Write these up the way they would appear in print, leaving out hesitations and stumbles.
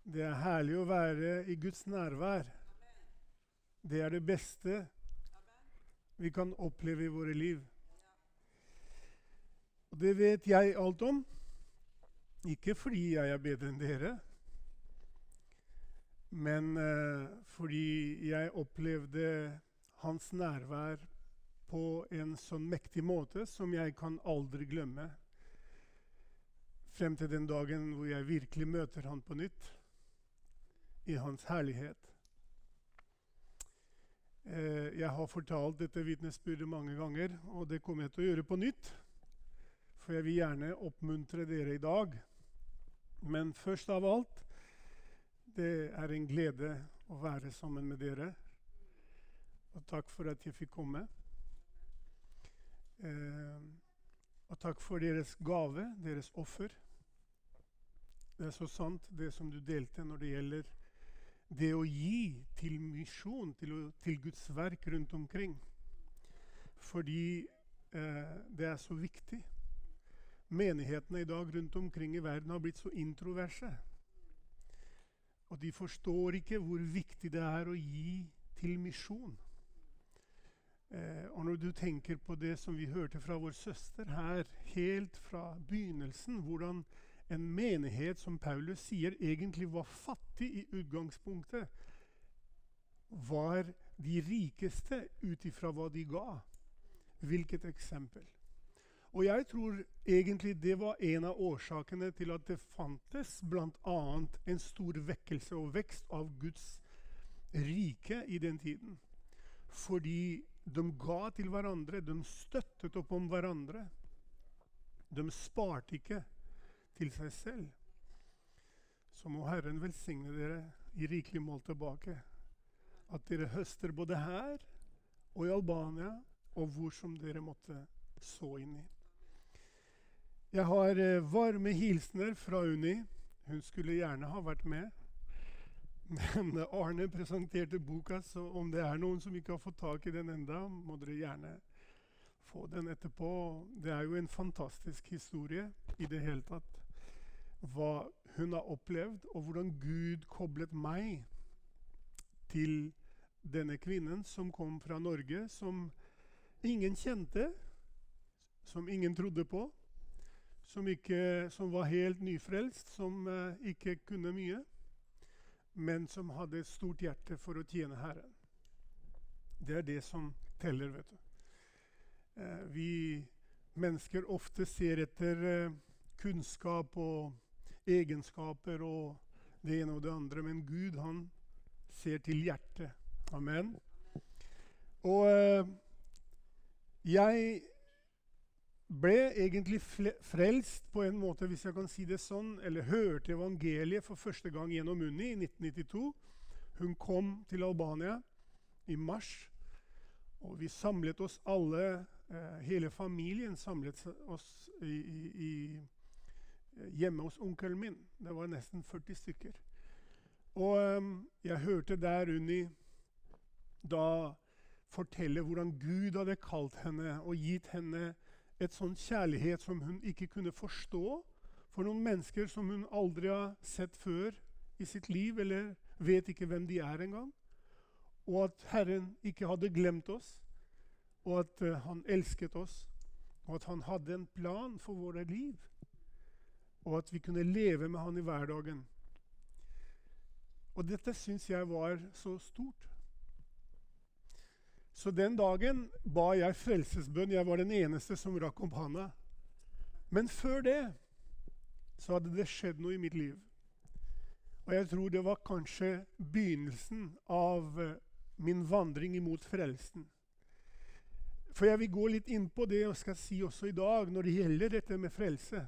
Det er herlig å være i Guds nærvær. Det er det beste vi kan oppleve i våre liv. Og det vet jeg alt om. Ikke fordi jeg er bedre enn dere, men fordi jeg opplevde hans nærvær på en sånn mektig måte som jeg kan aldri glemme. Frem til den dagen hvor jeg virkelig møter han på nytt, i hans herlighet. Jeg har fortalt dette vitnesbyrdet mange ganger, og det kommer jeg til å gjøre på nytt. For jeg vil gjerne oppmuntre dere i dag. Men først av alt, det er en glede å være sammen med dere. Og takk for at jeg fikk komme. Og takk for deres gave, deres offer. Det er så sant det som du delte når det gjelder det å gi til misjon, til Guds verk rundt omkring. Fordi det er så viktig. Menighetene i dag rundt omkring i verden har blitt så introverse. Og de forstår ikke hvor viktig det er å gi til misjon. Og når du tenker på det som vi hørte fra vår søster her, helt fra begynnelsen, hvordan en menighet, som Paulus sier, egentlig var fattig i utgangspunktet, var de rikeste ut ifra hva de ga. Hvilket eksempel. Og jeg tror egentlig det var en av årsakene til at det fantes blant annet en stor vekkelse og vekst av Guds rike i den tiden. Fordi de ga til hverandre, de støttet opp om hverandre. De sparte ikke til seg selv. Så må Herren velsigne dere i rikelig mål tilbake. At dere høster både her og i Albania, og hvor som dere måtte så inn i. Jeg har varme hilsener fra Unni. Hun skulle gjerne ha vært med. Men Arne presenterte boka, så om det er noen som ikke har fått tak i den enda, må dere gjerne få den etterpå. Det er jo en fantastisk historie i det hele tatt. Hva hun har opplevd, og hvordan Gud koblet meg til denne kvinnen som kom fra Norge, som ingen kjente, som ingen trodde på, som var helt nyfrelst, som ikke kunne mye, men som hadde et stort hjerte for å tjene Herren. Det er det som teller, vet du. Vi mennesker ofte ser etter kunnskap og egenskaper og det ene og det andre, men Gud, han ser til hjertet. Amen. Og jeg ble egentlig frelst på en måte, hvis jeg kan si det sånn, eller hørte evangeliet for første gang gjennom Unni i 1992. Hun kom til Albania i mars, og vi samlet oss alle, hele familien samlet oss hjemme hos onkelen min. Det var nesten 40 stykker. Og jeg hørte der Unni da fortelle hvordan Gud hadde kalt henne og gitt henne et sånn kjærlighet som hun ikke kunne forstå for noen mennesker som hun aldri har sett før i sitt liv, eller vet ikke hvem de er engang. Og at Herren ikke hadde glemt oss, og at han elsket oss, og at han hadde en plan for våre liv. Og at vi kunne leve med han i hverdagen. Og dette synes jeg var så stort. Så den dagen ba jeg frelsesbønn. Jeg var den eneste som rakk opp handa. Men før det så hadde det skjedd noe i mitt liv. Og jeg tror det var kanskje begynnelsen av min vandring imot frelsen. For jeg vil gå litt inn på det og skal si også i dag når det gjelder dette med frelse.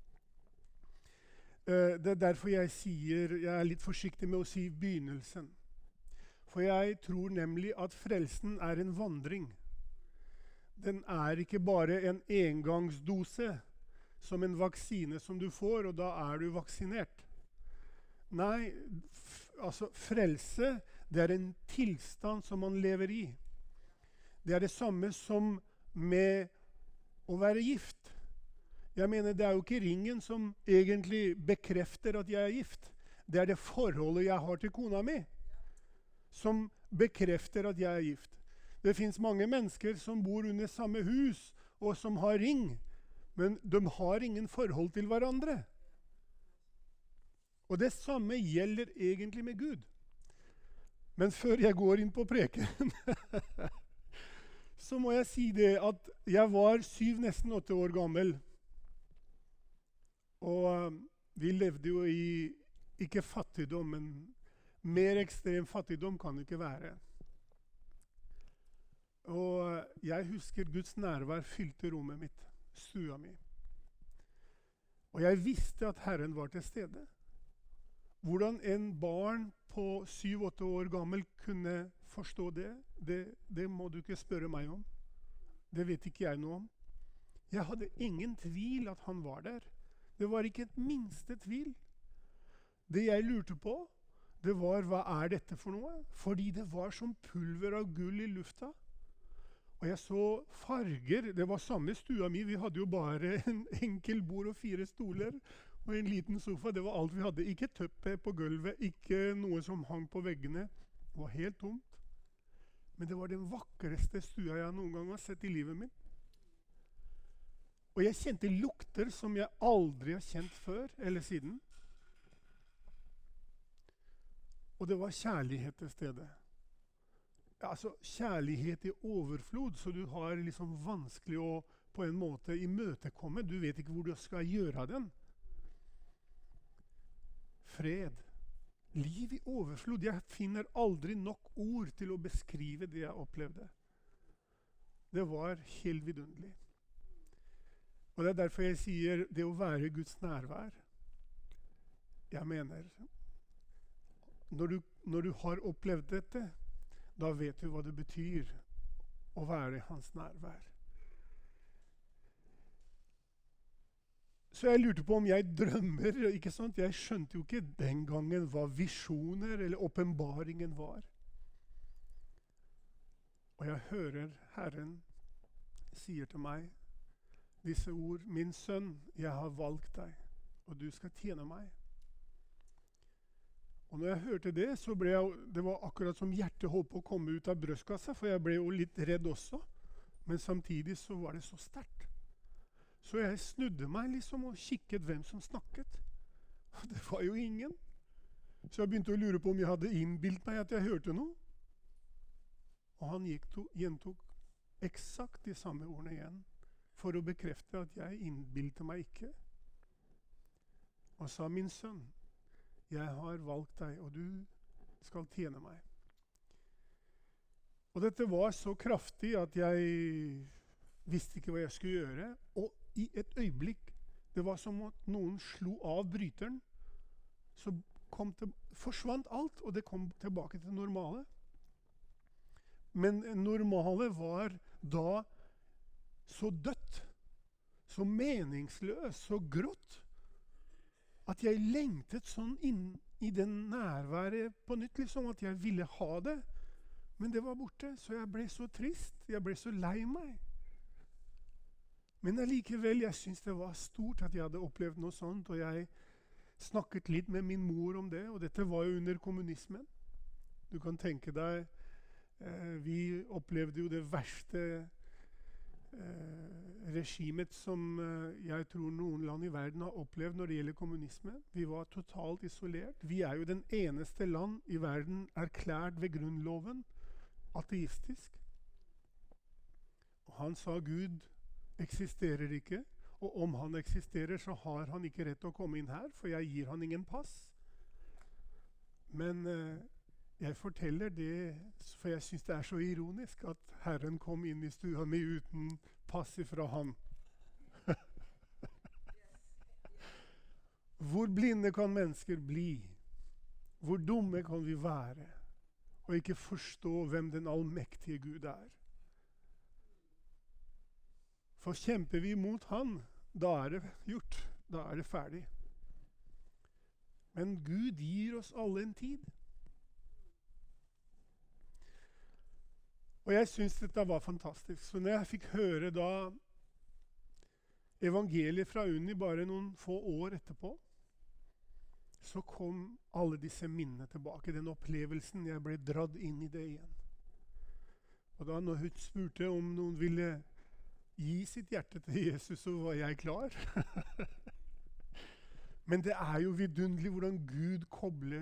Det er derfor jeg er litt forsiktig med å si begynnelsen. For jeg tror nemlig at frelsen er en vandring. Den er ikke bare en engangsdose som en vaksine som du får, og da er du vaksinert. Nei, altså frelse, det er en tilstand som man lever i. Det er det samme som med å være gift. Jeg mener, det er jo ikke ringen som egentlig bekrefter at jeg er gift, Det er det forholdet jeg har til kona mi, som bekrefter at jeg er gift. Det finnes mange mennesker som bor under samme hus, og som har ring, men de har ingen forhold til hverandre. Og det samme gjelder egentlig med Gud. Men før jeg går inn på preken, så må jeg si det at jeg var 7, nesten 8 år gammel. Og vi levde jo i, ikke fattigdom, men mer ekstrem fattigdom kan det ikke være. Og jeg husker Guds nærvær fylte rommet mitt, stua mi. Og jeg visste at Herren var til stede. Hvordan en barn på 7-8 år gammel kunne forstå det må du ikke spørre meg om. Det vet ikke jeg noe om. Jeg hadde ingen tvil at han var der. Det var ikke et minste tvil. Det jeg lurte på, det var hva er dette for noe? Fordi det var som pulver av gull i lufta. Og jeg så farger. Det var samme stua mi. Vi hadde jo bare en enkel bord og 4 stoler og en liten sofa. Det var alt vi hadde. Ikke tøppe på gulvet, ikke noe som hang på veggene. Det var helt tomt. Men det var den vakreste stua jeg noen gang har sett i livet mitt. Og jeg kjente lukter som jeg aldri har kjent før eller siden. Og det var kjærlighet til stedet. Altså kjærlighet i overflod, så du har liksom vanskelig å på en måte imøtekomme. Du vet ikke hvor du skal gjøre den. Fred. Liv i overflod. Jeg finner aldri nok ord til å beskrive det jeg opplevde. Det var helt vidunderlig. Og det er derfor jeg sier det å være Guds nærvær. Jeg mener, når du har opplevd dette, da vet du hva det betyr å være hans nærvær. Så jeg lurte på om jeg drømmer, ikke sant? Jeg skjønte jo ikke den gangen hva visjoner eller åpenbaringen var. Og jeg hører Herren sier til meg disse ord: min sønn, jeg har valgt deg, og du skal tjene meg. Og når jeg hørte det, så ble det var akkurat som hjertet holdt på å komme ut av brystkassa, for jeg ble jo litt redd også. Men samtidig så var det så sterkt. Så jeg snudde meg liksom og kikket hvem som snakket. Og det var jo ingen. Så jeg begynte å lure på om jeg hadde innbilt meg at jeg hørte noe. Og han gjentok eksakt de samme ordene igjen, for å bekrefte at jeg innbilte meg ikke. Og sa: min sønn, jeg har valgt deg, og du skal tjene meg. Og dette var så kraftig at jeg visste ikke hva jeg skulle gjøre. Og i et øyeblikk, det var som at noen slo av bryteren, så forsvant alt, og det kom tilbake til normale. Men normale var da så dødt, så meningsløst, så grått, at jeg lengtet sånn inn i den nærværet på nytt, liksom at jeg ville ha det. Men det var borte, så jeg ble så trist, jeg ble så lei meg. Men allikevel, jeg syntes det var stort at jeg hadde opplevd noe sånt, og jeg snakket litt med min mor om det, og dette var jo under kommunismen. Du kan tenke deg, vi opplevde jo det verste regimet som jeg tror noen land i verden har opplevd når det gjelder kommunisme. Vi var totalt isolert. Vi er jo den eneste land i verden erklært ved grunnloven ateistisk. Og han sa Gud eksisterer ikke, og om han eksisterer så har han ikke rett til å komme inn her, for jeg gir han ingen pass. Men jeg forteller det, for jeg synes det er så ironisk at Herren kom inn i stua mi uten pass ifra han. Hvor blinde kan mennesker bli? Hvor dumme kan vi være? Og ikke forstå hvem den allmektige Gud er. For kjemper vi mot han, da er det gjort. Da er det ferdig. Men Gud gir oss alle en tid. Og jeg synes dette var fantastisk. Så når jeg fikk høre da evangeliet fra Unni bare noen få år etterpå, så kom alle disse minnene tilbake. Den opplevelsen, jeg ble dratt inn i det igjen. Og da når hun spurte om noen ville gi sitt hjerte til Jesus, så var jeg klar. Men det er jo vidunderlig hvordan Gud kobler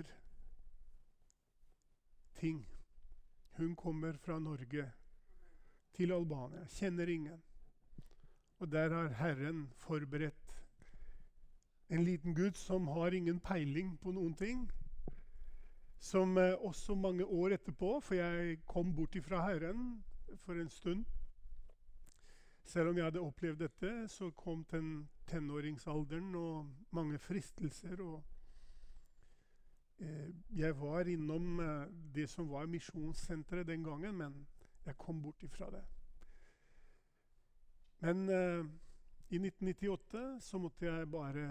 ting. Hun kommer fra Norge til Albania, kjenner ingen. Og der har Herren forberedt en liten Gud som har ingen peiling på noen ting. Som også mange år etterpå, for jeg kom bort ifra Herren for en stund. Selv om jeg hadde opplevd dette, så kom tenåringsalderen og mange fristelser. Og jeg var innom det som var misjonssenteret den gangen, men jeg kom bort ifra det. Men i 1998 så måtte jeg bare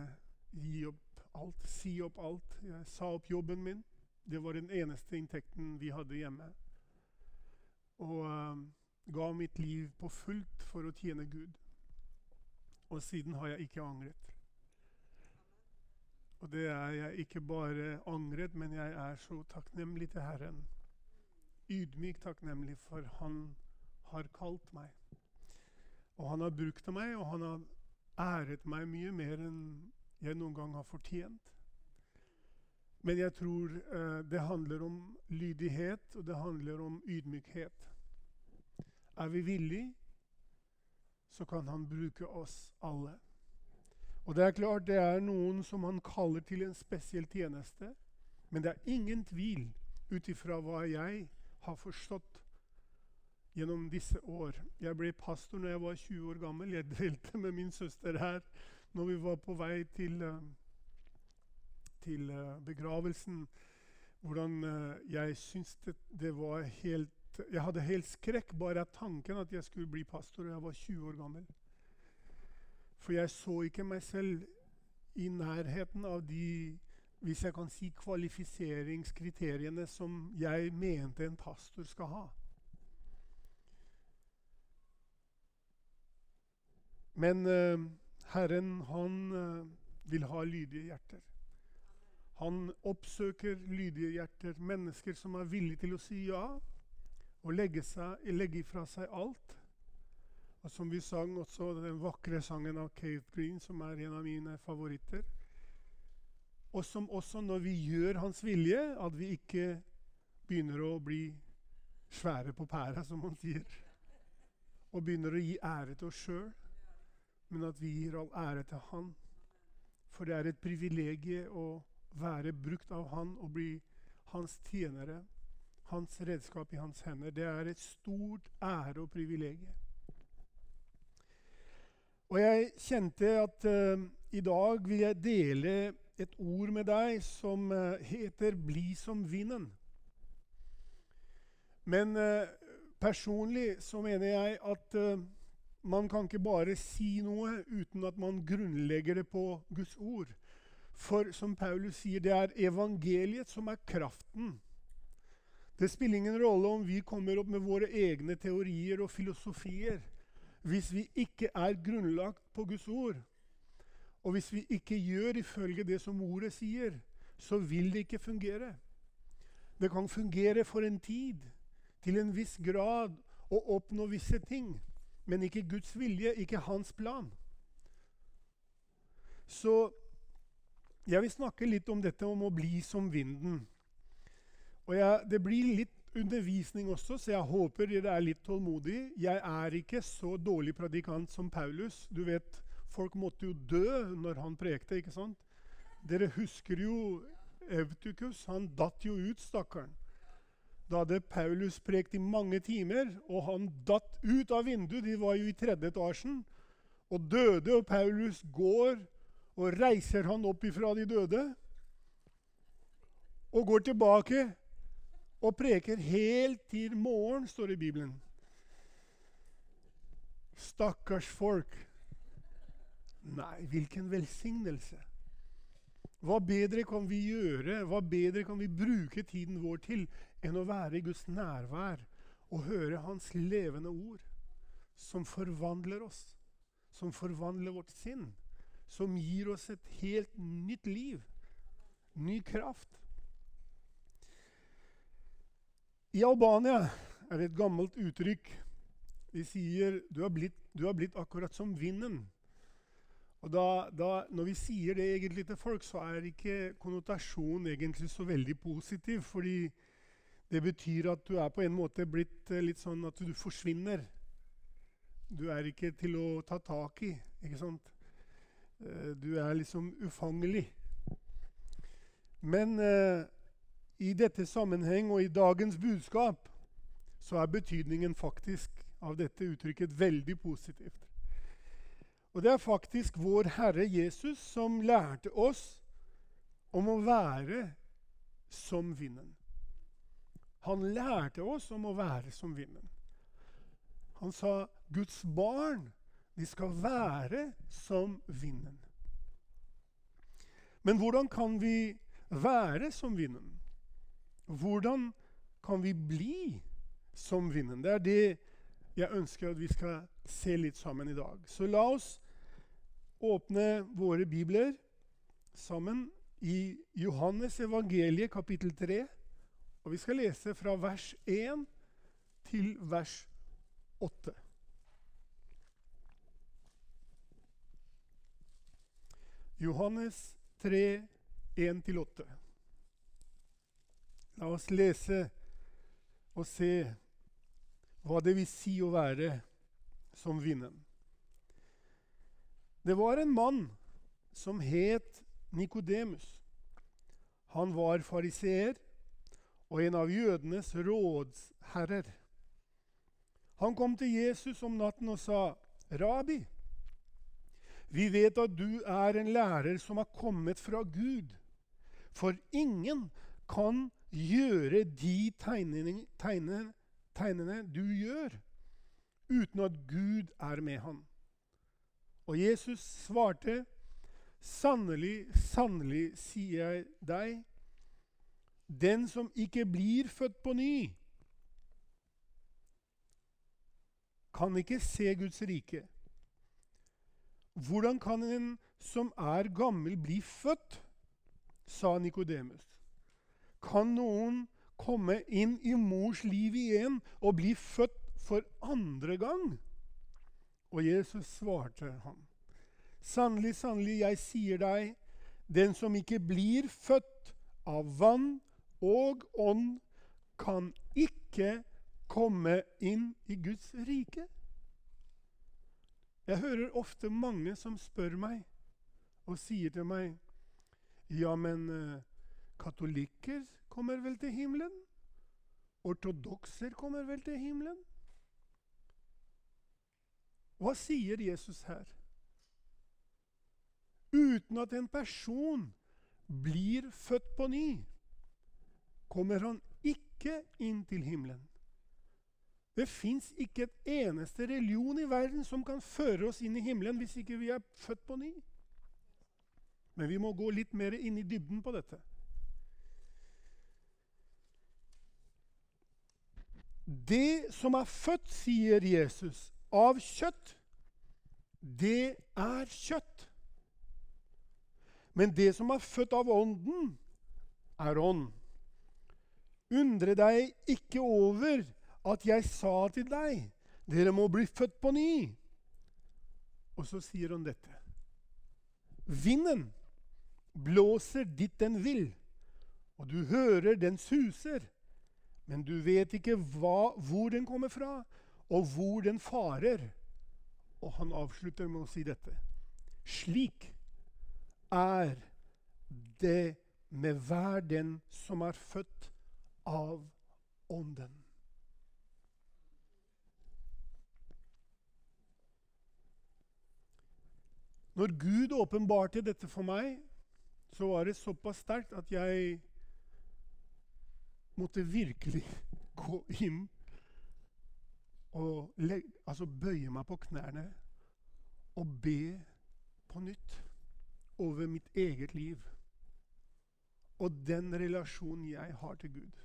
si opp alt. Jeg sa opp jobben min. Det var den eneste inntekten vi hadde hjemme. Og ga mitt liv på fullt for å tjene Gud. Og siden har jeg ikke angret. Og det er jeg ikke bare angret, men jeg er så takknemlig til Herren. Ydmyk takknemlig, for han har kalt meg. Og han har brukt meg, og han har æret meg mye mer enn jeg noen gang har fortjent. Men jeg tror det handler om lydighet, og det handler om ydmykhet. Er vi villige, så kan han bruke oss alle. Og det er klart det er noen som han kaller til en spesiell tjeneste, men det er ingen tvil ut ifra hva jeg har forstått gjennom disse år. Jeg ble pastor når jeg var 20 år gammel. Jeg delte med min søster her når vi var på vei til begravelsen, hvordan jeg syntes det var helt... Jeg hadde helt skrekk bare av tanken at jeg skulle bli pastor da jeg var 20 år gammel. For jeg så ikke meg selv i nærheten av de, hvis jeg kan si, kvalifiseringskriteriene som jeg mente en pastor skal ha. Men Herren, han vil ha lydige hjerter. Han oppsøker lydige hjerter, mennesker som er villige til å si ja, og legge fra seg alt. Og som vi sang også den vakre sangen av Keith Green, som er en av mine favoritter. Og som også når vi gjør hans vilje, at vi ikke begynner å bli svære på pæra, som man sier. Og begynner å gi ære til oss selv, men at vi gir all ære til han. For det er et privilegie å være brukt av han og bli hans tjenere, hans redskap i hans hender. Det er et stort ære og privilegie. Og jeg kjente at i dag vil jeg dele et ord med deg som heter «Bli som vinden». Men personlig så mener jeg at man kan ikke bare si noe uten at man grunnlegger det på Guds ord. For som Paulus sier, det er evangeliet som er kraften. Det spiller ingen rolle om vi kommer opp med våre egne teorier og filosofier, hvis vi ikke er grunnlagt på Guds ord. Og hvis vi ikke gjør ifølge det som ordet sier, så vil det ikke fungere. Det kan fungere for en tid, til en viss grad, å oppnå visse ting, men ikke Guds vilje, ikke hans plan. Så jeg vil snakke litt om dette, om å bli som vinden. Og det blir litt undervisning også, så jeg håper dere er litt tålmodige. Jeg er ikke så dårlig predikant som Paulus. Du vet, folk måtte jo dø når han prekte, ikke sant? Dere husker jo Evtykus, han datt jo ut, stakkaren. Da hadde Paulus prekt i mange timer, og han datt ut av vinduet. De var jo i 3. etasjen, og døde, og Paulus går og reiser han opp ifra de døde, og går tilbake og preker helt til morgen, står det i Bibelen. Stakkars folk. Nei, hvilken velsignelse. Hva bedre kan vi gjøre, hva bedre kan vi bruke tiden vår til, enn å være i Guds nærvær og høre hans levende ord, som forvandler oss, som forvandler vårt sinn, som gir oss et helt nytt liv. ny kraft. I Albania er det et gammelt uttrykk. Vi sier, du har blitt akkurat som vinden. Og når vi sier det egentlig til folk, så er ikke konnotasjonen egentlig så veldig positiv, fordi det betyr at du er på en måte blitt litt sånn at du forsvinner. Du er ikke til å ta tak i, ikke sant? Du er liksom ufangelig. Men i dette sammenheng og i dagens budskap, så er betydningen faktisk av dette uttrykket veldig positivt. Og det er faktisk vår Herre Jesus som lærte oss om å være som vinden. Han lærte oss om å være som vinden. Han sa, Guds barn, de skal være som vinden. Men hvordan kan vi være som vinden? Hvordan kan vi bli som vinden? Det er det jeg ønsker at vi skal se litt sammen i dag. Så la oss åpne våre bibler sammen i Johannes evangeliet kapittel 3. Og vi skal lese fra vers 1 til vers 8. Johannes 3, 1-8. La oss lese og se hva det vil si å være som vinden. Det var en mann som het Nikodemus. Han var fariseer og en av jødenes rådsherrer. Han kom til Jesus om natten og sa, Rabbi, vi vet at du er en lærer som har kommet fra Gud, for ingen kan gjøre de tegnene du gjør, uten at Gud er med han. Og Jesus svarte, sannelig, sannelig, sier jeg deg, den som ikke blir født på ny, kan ikke se Guds rike. Hvordan kan en som er gammel bli født? Sa Nikodemus. Kan noen komme inn i mors liv igjen og bli født for andre gang? Og Jesus svarte ham. Sannelig, sannelig, jeg sier deg, den som ikke blir født av vann og ånd, kan ikke komme inn i Guds rike. Jeg hører ofte mange som spør meg og sier til meg, ja, men katolikker kommer vel til himmelen? Ortodokser kommer vel til himmelen? Hva sier Jesus her? Uten at en person blir født på ny, kommer han ikke inn til himmelen. Det fins ikke et eneste religion i verden som kan føre oss inn i himmelen hvis ikke vi er født på ny. Men vi må gå litt mer inn i dybden på dette. Det som er født, sier Jesus, av kjøtt, det er kjøtt. Men det som er født av ånden, er ånd. Undre deg ikke over at jeg sa til deg, dere må bli født på ny. Og så sier han dette. Vinden blåser dit den vil, og du hører den suser, men du vet ikke hvor den kommer fra, og hvor den farer. Og han avslutter med å si dette. Slik er det med hver den som er født av ånden. Når Gud åpenbarte dette for meg, så var det såpass sterkt at jeg måtte virkelig gå inn og bøye meg på knærne og be på nytt over mitt eget liv og den relasjonen jeg har til Gud.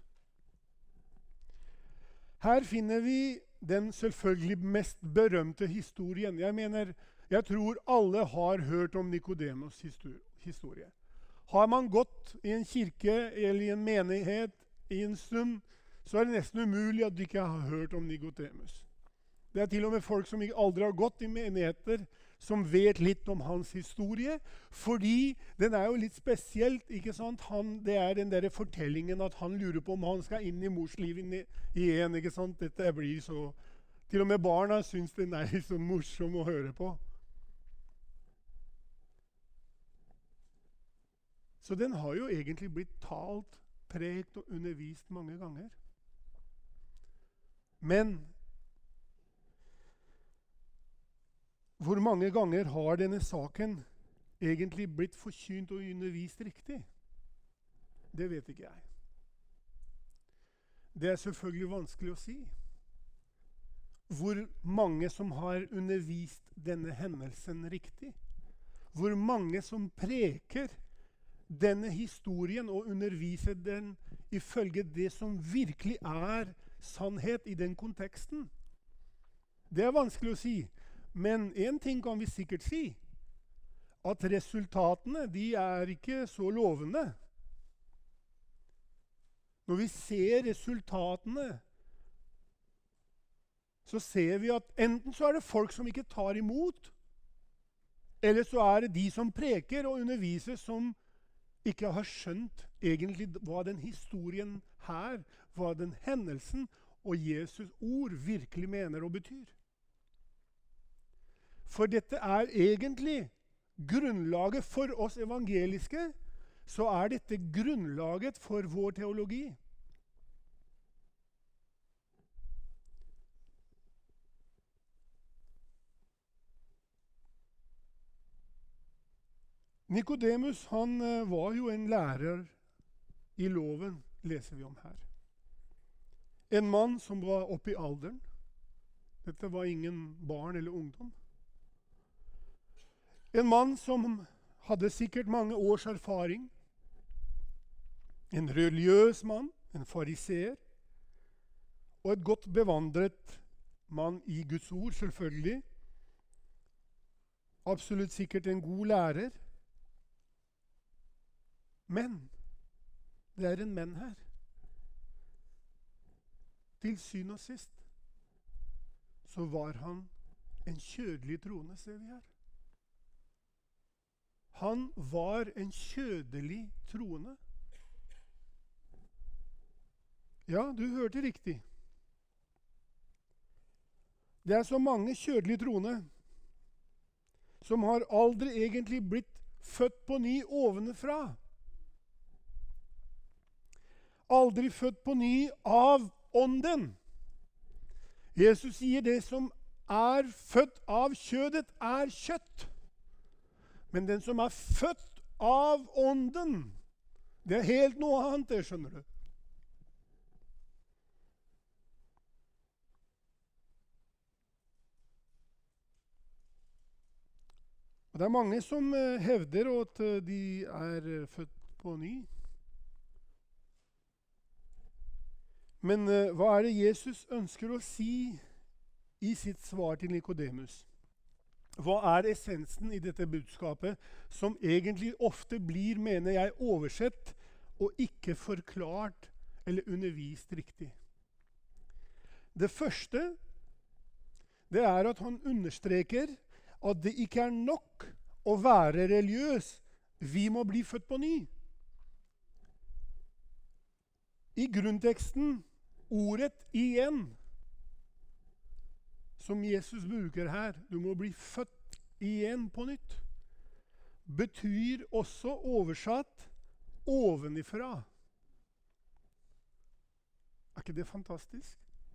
Her finner vi den selvfølgelig mest berømte historien. Jeg tror alle har hørt om Nikodemus' historie. Har man gått i en kirke eller i en menighet i en stund, så er det nesten umulig at du ikke har hørt om Nikodemus. Det er til og med folk som aldri har gått i menigheter, som vet litt om hans historie, fordi den er jo litt spesielt, ikke sant? Det er den der fortellingen at han lurer på om han skal inn i mors liv igjen, ikke sant? Dette blir så... Til og med barna synes den er litt sånn morsom å høre på. Så den har jo egentlig blitt talt, prekt og undervist mange ganger. Men hvor mange ganger har denne saken egentlig blitt forkynt og undervist riktig? Det vet ikke jeg. Det er selvfølgelig vanskelig å si. Hvor mange som har undervist denne hendelsen riktig? Hvor mange som preker denne historien og underviser den ifølge det som virkelig er sannhet i den konteksten? Det er vanskelig å si. Men en ting kan vi sikkert si, at resultatene de er ikke så lovende. Når vi ser resultatene, så ser vi at enten så er det folk som ikke tar imot, eller så er det de som preker og underviser som ikke har skjønt egentlig hva den historien her, hva den hendelsen og Jesus ord virkelig mener og betyr. For dette er egentlig grunnlaget for oss evangeliske, så er dette grunnlaget for vår teologi. Nikodemus, han var jo en lærer i loven, leser vi om her. En mann som var oppe i alderen. Dette var ingen barn eller ungdom. En mann som hadde sikkert mange års erfaring. En religiøs mann, en fariseer. Og et godt bevandret mann i Guds ord, selvfølgelig. Absolutt sikkert en god lærer. Men det er en menn her. Til syvende og sist så var han en kjødelig troende, ser vi her. Han var en kjødelig troende. Ja, du hørte riktig. Det er så mange kjødelige troende som har aldri egentlig blitt født på ny ovenfra. Aldri født på ny av ånden. Jesus sier det som er født av kjødet er kjøtt. Men den som er født av ånden, det er helt noe annet, det skjønner du. Og det er mange som hevder at de er født på ny. Men hva er det Jesus ønsker å si i sitt svar til Nikodemus? Hva er essensen i dette budskapet, som egentlig ofte blir, mener jeg, oversett og ikke forklart eller undervist riktig? Det første, det er at han understreker at det ikke er nok å være religiøs. Vi må bli født på ny. I grunnteksten, ordet igjen, som Jesus bruker her, du må bli født igjen på nytt, betyr også oversatt ovenifra. Er ikke det fantastisk?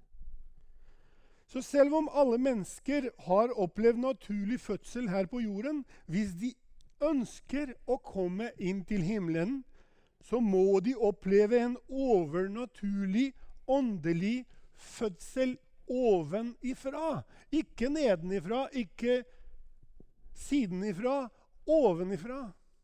Så selv om alle mennesker har opplevd naturlig fødsel her på jorden, hvis de ønsker å komme inn til himmelen, så må de oppleve en overnaturlig, åndelig fødsel ovenifra. Ikke nedenifra, ikke sidenifra, ovenifra.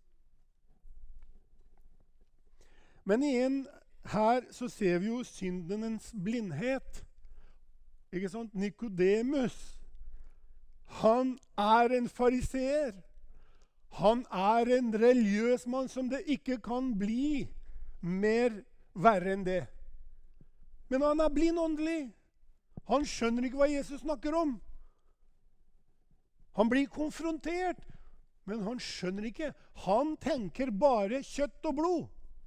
Men igjen, her så ser vi jo syndenes blindhet. Ikke sant? Nikodemus, han er en fariseer. Han er en religiøs mann som det ikke kan bli mer verre enn det. Men han er blind åndelig. Han skjønner ikke hva Jesus snakker om. Han blir konfrontert, men han skjønner ikke. Han tenker bare kjøtt og blod.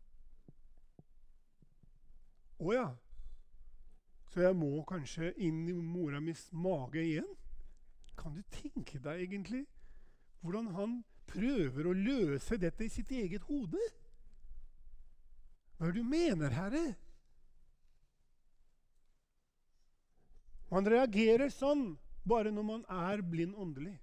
Åja, så jeg må kanskje inn i mora mis mage igjen? Kan du tenke deg egentlig hvordan han prøver å løse dette i sitt eget hode? Hva er det du mener, Herre? Man reagerer sånn bare når man er blind åndelig.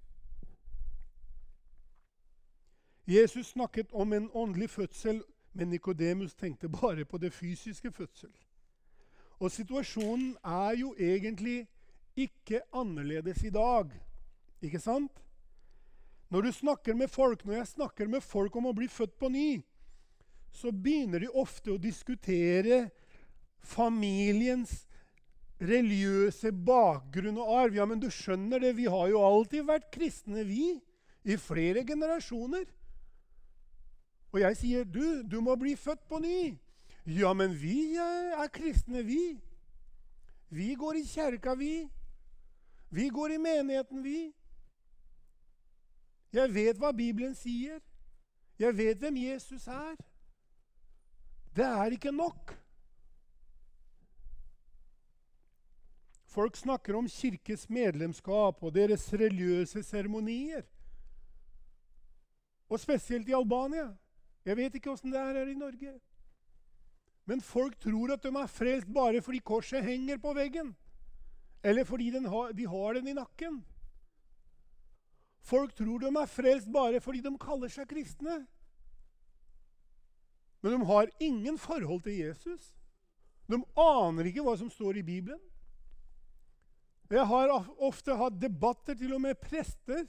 Jesus snakket om en åndelig fødsel, men Nikodemus tenkte bare på det fysiske fødsel. Og situasjonen er jo egentlig ikke annerledes i dag. Ikke sant? Når jeg snakker med folk om å bli født på ny, så begynner de ofte å diskutere familiens religiøse bakgrunn og arv. Ja, men du skjønner det, vi har jo alltid vært kristne, vi, i flere generasjoner. Og jeg sier, du må bli født på ny. Ja, men vi er kristne, vi. Vi går i kjerka, vi. Vi går i menigheten, vi. Jeg vet hva Bibelen sier. Jeg vet hvem Jesus er. Det er ikke nok. Folk snakker om kirkes medlemskap og deres religiøse seremonier. Og spesielt i Albania. Jeg vet ikke hvordan det er her i Norge. Men folk tror at de er frelst bare fordi korset henger på veggen. Eller fordi de har den i nakken. Folk tror de er frelst bare fordi de kaller seg kristne. Men de har ingen forhold til Jesus. De aner ikke hva som står i Bibelen. Jeg har ofte hatt debatter til og med prester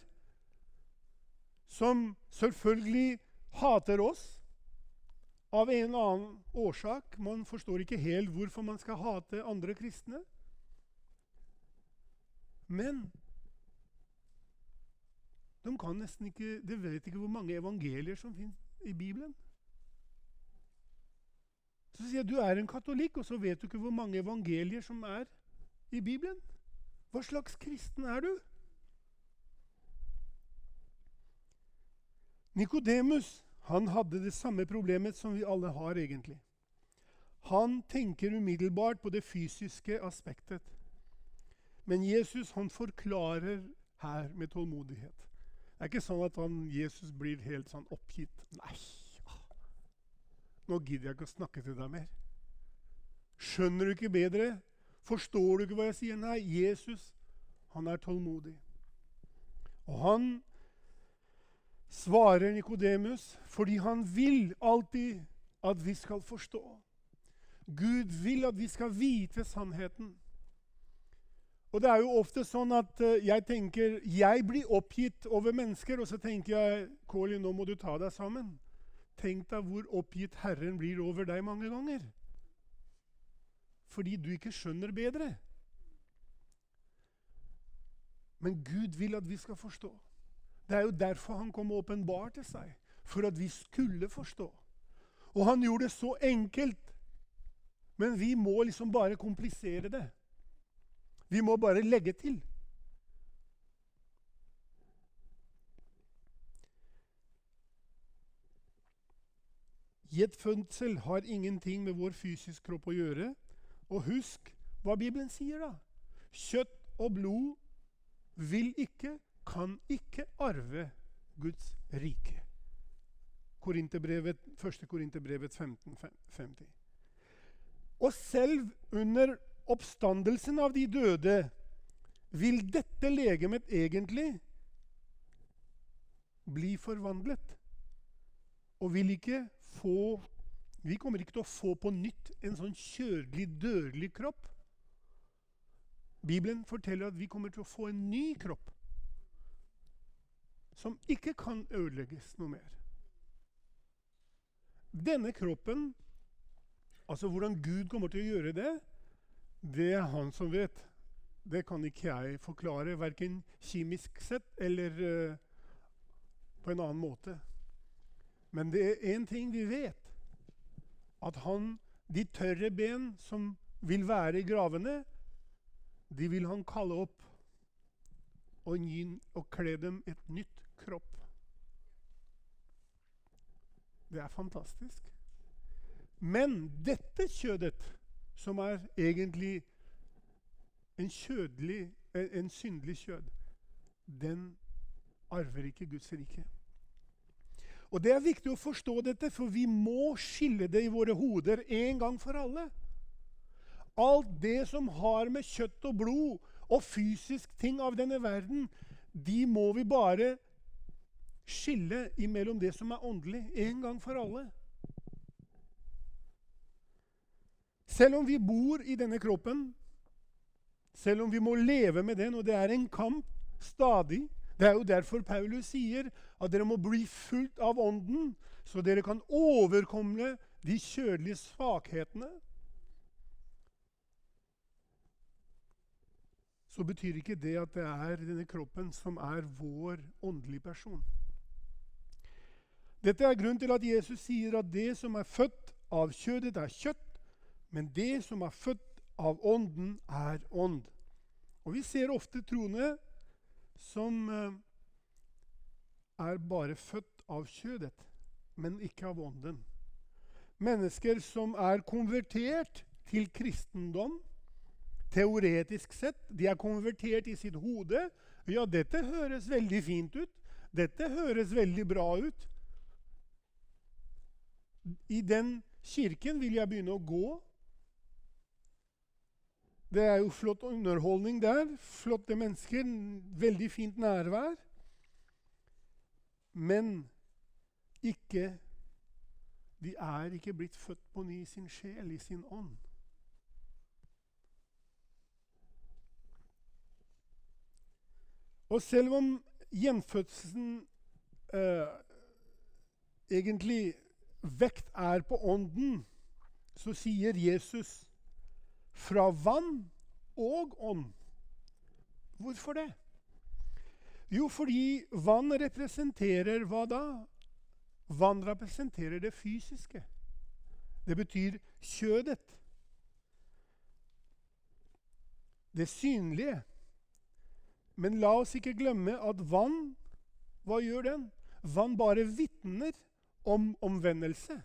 som selvfølgelig hater oss av en eller annen årsak. Man forstår ikke helt hvorfor man skal hate andre kristne. Men de vet ikke hvor mange evangelier som finnes i Bibelen. Så sier jeg, du er en katolikk, og så vet du ikke hvor mange evangelier som er i Bibelen. Hva slags kristen er du? Nikodemus, han hadde det samme problemet som vi alle har egentlig. Han tenker umiddelbart på det fysiske aspektet. Men Jesus, han forklarer her med tålmodighet. Det er ikke sånn at Jesus blir helt sånn oppgitt. Nei, nå gidder jeg ikke å snakke til deg mer. Skjønner du ikke bedre? Forstår du ikke hva jeg sier? Nei, Jesus, han er tålmodig. Og han svarer Nikodemus fordi han vil alltid at vi skal forstå. Gud vil at vi skal vite sannheten. Og det er jo ofte sånn at jeg blir oppgitt over mennesker, og så tenker jeg, Kåli, nå må du ta deg sammen. Tenk deg hvor oppgitt Herren blir over deg mange ganger. Fordi du ikke skjønner bedre. Men Gud vil at vi skal forstå. Det er jo derfor han kom og åpenbarte seg. For at vi skulle forstå. Og han gjorde det så enkelt. Men vi må liksom bare komplisere det. Vi må bare legge til. Gitt fødsel har ingenting med vår fysisk kropp å gjøre. Og husk hva Bibelen sier da. Kjøtt og blod kan ikke arve Guds rike. 1. Korinterbrevet 15:50. Og selv under oppstandelsen av de døde vil dette legemet egentlig bli forvandlet. Og vi kommer ikke til å få på nytt en sånn kjødelig, dødelig kropp. Bibelen forteller at vi kommer til å få en ny kropp som ikke kan ødelegges noe mer. Denne kroppen, altså hvordan Gud kommer til å gjøre det, det er han som vet. Det kan ikke jeg forklare, hverken kjemisk sett eller på en annen måte. Men det er en ting vi vet. At de tørre ben som vil være i gravene, de vil han kalle opp og kle dem et nytt kropp. Det er fantastisk. Men dette kjødet, som er egentlig en syndelig kjød, den arver ikke Guds rike. Og det er viktig å forstå dette, for vi må skille det i våre hoder en gang for alle. Alt det som har med kjøtt og blod og fysisk ting av denne verden, de må vi bare skille imellom det som er åndelig, en gang for alle. Selv om vi bor i denne kroppen, selv om vi må leve med den, og det er en kamp stadig. Det er jo derfor Paulus sier at dere må bli fulgt av ånden, så dere kan overkomme de kjødelige svakhetene. Så betyr ikke det at det er denne kroppen som er vår åndelige person. Dette er grunnen til at Jesus sier at det som er født av kjødet er kjøtt, men det som er født av ånden er ånd. Og vi ser ofte troende som er bare født av kjødet, men ikke av ånden. Mennesker som er konvertert til kristendom, teoretisk sett, de er konvertert i sitt hode. Ja, dette høres veldig fint ut. Dette høres veldig bra ut. I den kirken vil jeg begynne å gå. Det er jo flott underholdning der. Flotte mennesker, veldig fint nærvær. Men de er ikke blitt født på ny i sin sjel, i sin ånd. Og selv om gjenfødselsen egentlig vekt er på ånden, så sier Jesus fra vann og ånd. Hvorfor det? Jo, fordi vann representerer hva da? Vann representerer det fysiske. Det betyr kjødet. Det synlige. Men la oss ikke glemme at vann, hva gjør den? Vann bare vitner om omvendelse.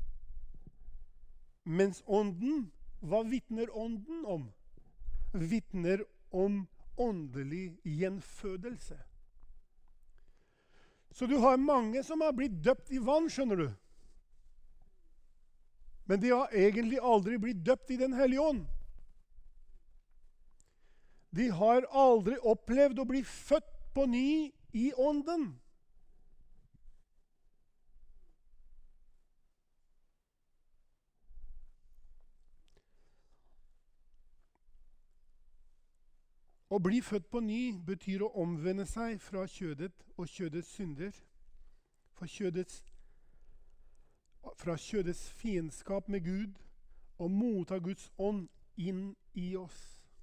Mens ånden, hva vitner ånden om? Vitner om åndelig gjenfødelse. Så du har mange som har blitt døpt i vann, skjønner du. Men de har egentlig aldri blitt døpt i Den hellige ånd. De har aldri opplevd å bli født på ny i ånden. Å bli født på ny betyr å omvende seg fra kjødet og kjødets synder, fra kjødets fiendskap med Gud, og motta Guds ånd inn i oss.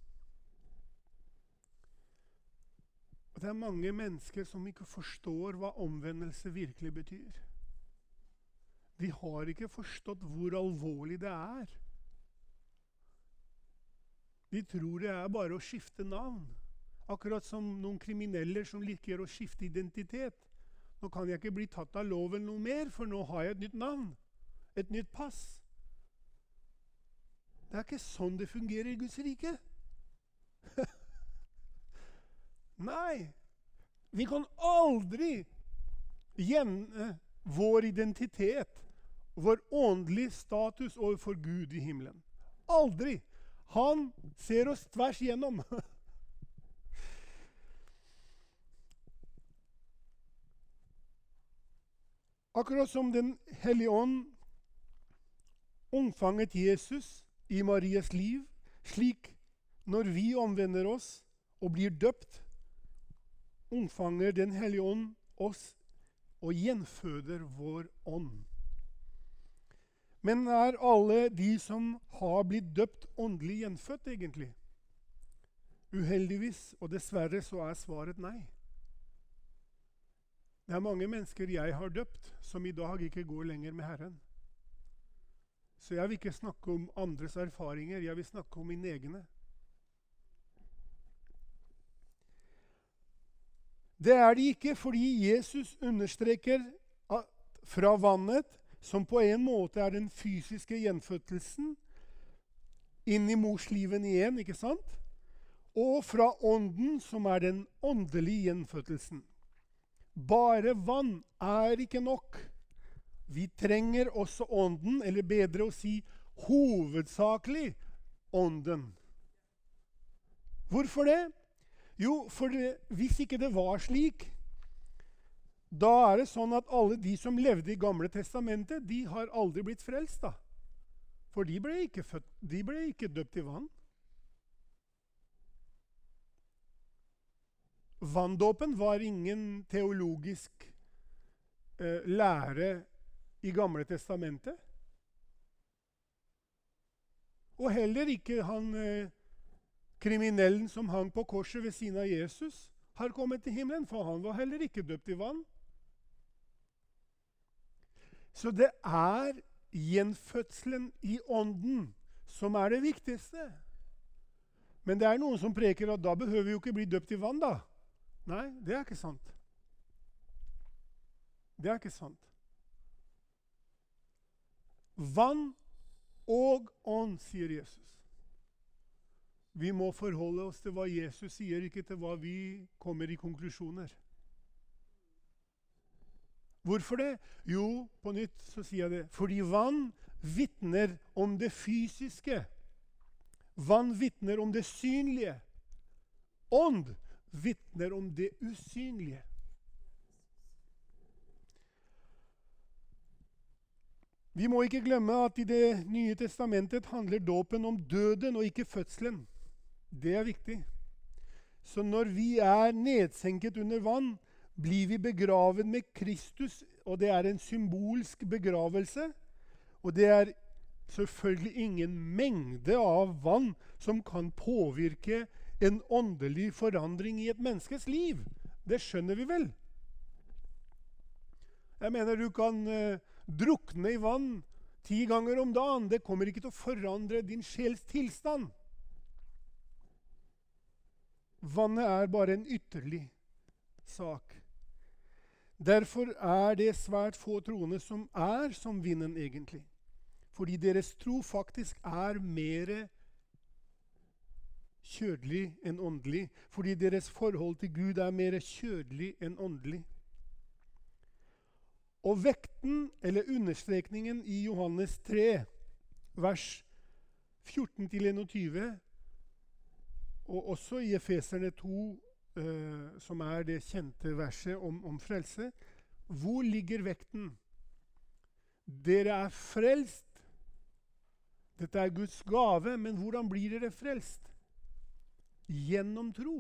Og det er mange mennesker som ikke forstår hva omvendelse virkelig betyr. De har ikke forstått hvor alvorlig det er. De tror det er bare å skifte navn. Akkurat som noen kriminelle som liker å skifte identitet. Nå kan jeg ikke bli tatt av loven noe mer, for nå har jeg et nytt navn. Et nytt pass. Det er ikke sånn det fungerer i Guds rike. Nei, vi kan aldri gjemme vår identitet, vår åndelige status overfor Gud i himmelen. Aldri. Han ser oss tvers igjennom. Akkurat som Den hellige ånd omfanget Jesus i Marias liv, slik når vi omvender oss og blir døpt, omfanger Den hellige ånd oss og gjenføder vår ånd. Men er alle de som har blitt døpt åndelig gjenfødt egentlig? Uheldigvis, og dessverre, så er svaret nei. Det er mange mennesker jeg har døpt, som i dag ikke går lenger med Herren. Så jeg vil ikke snakke om andres erfaringer, jeg vil snakke om mine egne. Det er de ikke fordi Jesus understreker at fra vannet, som på en måte er den fysiske gjenfødelsen, inn i morsliven igjen, ikke sant? Og fra ånden, som er den åndelige gjenfødelsen. Bare vann er ikke nok. Vi trenger også ånden, eller bedre å si hovedsakelig ånden. Hvorfor det? Jo, for hvis ikke det var slik, da er det sånn at alle de som levde i Gamle testamentet, de har aldri blitt frelst da. For de ble ikke døpt i vann. Vanndåpen var ingen teologisk lære i Gamle testamentet. Og heller ikke han kriminellen som hang på korset ved siden av Jesus, har kommet til himmelen, for han var heller ikke døpt i vann. Så det er gjenfødselen i ånden som er det viktigste. Men det er noen som preker at da behøver vi jo ikke bli døpt i vann da. Nei, det er ikke sant. Det er ikke sant. Vann og ånd, sier Jesus. Vi må forholde oss til hva Jesus sier, ikke til hva vi kommer i konklusjoner. Hvorfor det? Jo, på nytt så sier jeg det. Fordi vann vitner om det fysiske. Vann vitner om det synlige. Ånd vitner om det usynlige. Vi må ikke glemme at i Det nye testamentet handler dåpen om døden og ikke fødselen. Det er viktig. Så når vi er nedsenket under vann, blir vi begravet med Kristus, og det er en symbolsk begravelse. Og det er selvfølgelig ingen mengde av vann som kan påvirke en åndelig forandring i et menneskes liv. Det skjønner vi vel. Jeg mener du kan drukne i vann 10 ganger om dagen. Det kommer ikke til å forandre din sjels tilstand. Vannet er bare en ytterlig sak. Derfor er det svært få troende som er som vinden egentlig. Fordi deres tro faktisk er mer kjødelig enn åndelig. Fordi deres forhold til Gud er mer kjødelig enn åndelig. Og vekten, eller understrekningen i Johannes 3, vers 14-21, og også i Efeserne 2, som er det kjente verset om frelse. Hvor ligger vekten? Dere er frelst. Dette er Guds gave, men hvordan blir dere frelst? Gjennom tro.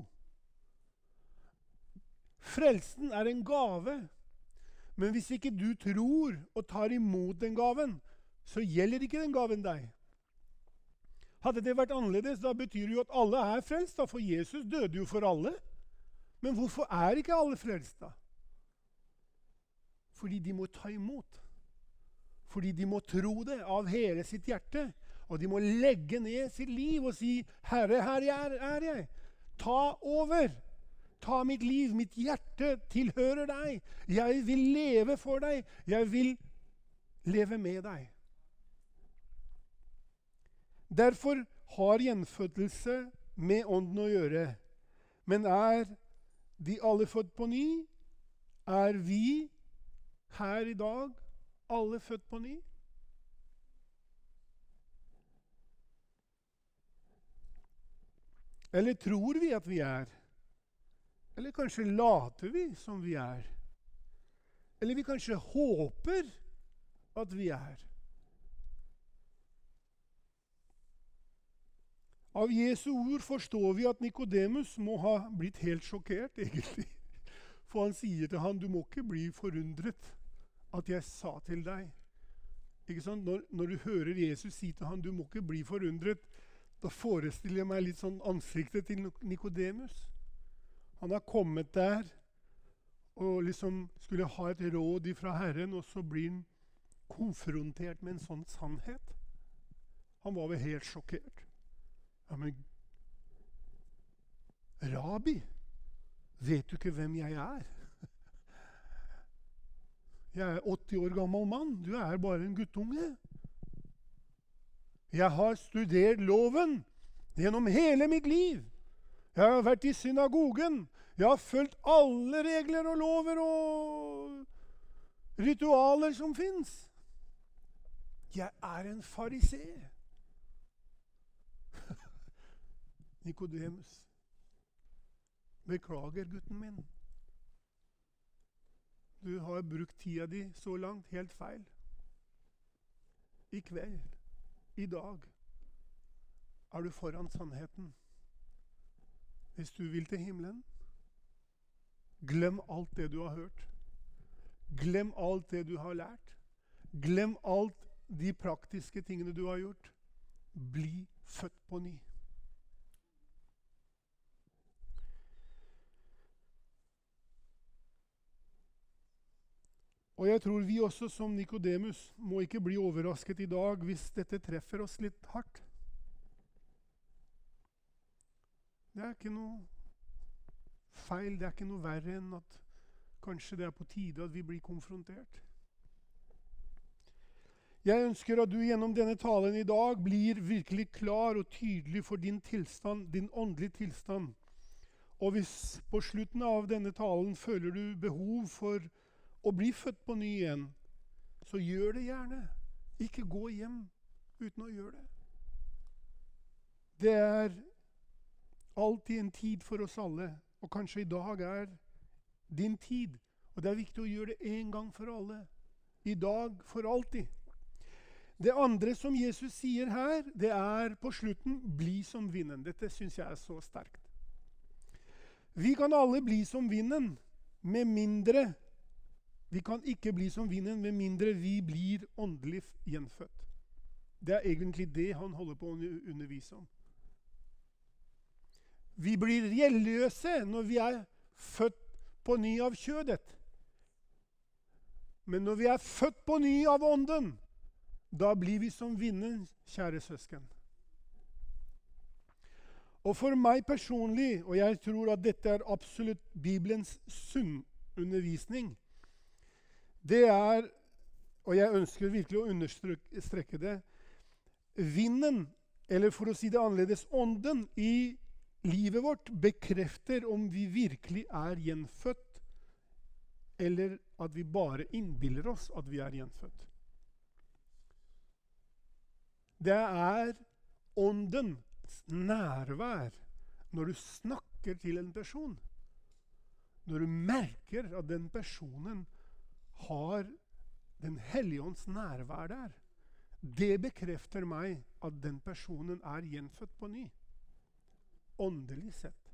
Frelsen er en gave, men hvis ikke du tror og tar imot den gaven, så gjelder ikke den gaven deg. Hadde det vært annerledes, da betyr det jo at alle er frelst, da, for Jesus døde jo for alle. Men hvorfor er ikke alle frelst da? Fordi de må ta imot. Fordi de må tro det av hele sitt hjerte. Og de må legge ned sitt liv og si, Herre, her er jeg. Ta over. Ta mitt liv, mitt hjerte tilhører deg. Jeg vil leve for deg. Jeg vil leve med deg. Derfor har gjenfødelse med ånden å gjøre. Men er de alle født på ny? Er vi her i dag alle født på ny? Eller tror vi at vi er? Eller kanskje later vi som vi er? Eller vi kanskje håper at vi er? Av Jesu ord forstår vi at Nikodemus må ha blitt helt sjokkert, egentlig. For han sier til han, du må ikke bli forundret at jeg sa til deg. Ikke sant? Når du hører Jesus si til han, du må ikke bli forundret, da forestiller jeg meg litt sånn ansiktet til Nikodemus. Han har kommet der, og liksom skulle ha et råd fra Herren, og så blir han konfrontert med en sånn sannhet. Han var vel helt sjokkert. Ja, men Rabbi, vet du ikke hvem jeg er? Jeg er 80 år gammel mann. Du er bare en guttunge. Jeg har studert loven gjennom hele mitt liv. Jeg har vært i synagogen. Jeg har fulgt alle regler og lover og ritualer som fins. Jeg er en fariser. Nikodemus. Beklager, gutten min. Du har brukt tida di så langt helt feil. I kveld, i dag, er du foran sannheten. Hvis du vil til himmelen, glem alt det du har hørt. Glem alt det du har lært. Glem alt de praktiske tingene du har gjort. Bli født på ny. Og jeg tror vi også som Nikodemus må ikke bli overrasket i dag hvis dette treffer oss litt hardt. Det er ikke noe feil, det er ikke noe verre enn at kanskje det er på tide at vi blir konfrontert. Jeg ønsker at du gjennom denne talen i dag blir virkelig klar og tydelig for din tilstand, din åndelige tilstand. Og hvis på slutten av denne talen føler du behov for å bli født på ny igjen, så gjør det gjerne. Ikke gå hjem uten å gjøre det. Det er alltid en tid for oss alle, og kanskje i dag er din tid. Og det er viktig å gjøre det en gang for alle. I dag, for alltid. Det andre som Jesus sier her, det er på slutten, bli som vinden. Dette synes jeg er så sterkt. Vi kan alle bli som vinden, med mindre vi kan ikke bli som vinden med mindre vi blir åndelig gjenfødt. Det er egentlig det han holder på å undervise om. Vi blir gjeldløse når vi er født på ny av kjødet. Men når vi er født på ny av ånden, da blir vi som vinden, kjære søsken. Og for meg personlig, og jeg tror at dette er absolutt Bibelens sunn undervisning, det er, og jeg ønsker virkelig å understreke det, vinden, eller for å si det annerledes, ånden i livet vårt bekrefter om vi virkelig er gjenfødt, eller at vi bare innbiller oss at vi er gjenfødt. Det er åndens nærvær når du snakker til en person. Når du merker at den personen har Den hellige ånds nærvær der. Det bekrefter meg at den personen er gjenfødt på ny. Åndelig sett.